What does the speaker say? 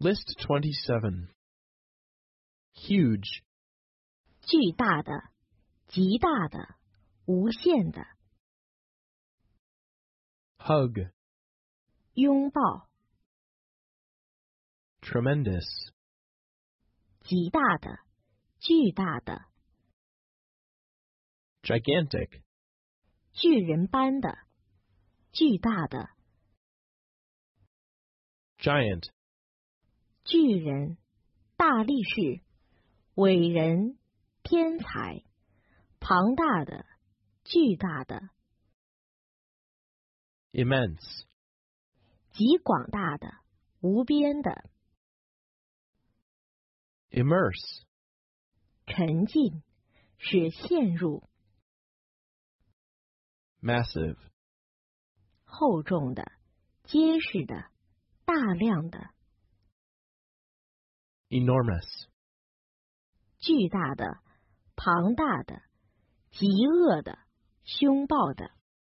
List 27. Huge, 巨大的，极大的，无限的。 hug, 拥抱， tremendous, 极大的，巨大的， gigantic, 巨人般的，巨大的， giant, 巨人，大力士，伟人，天才，庞大的，巨大的， immense, 极广大的，无边的， immerse, 沉浸，使陷入， massive, 厚重的，结实的，大量的， enormous, 巨大的，庞大的，极恶的，凶暴的。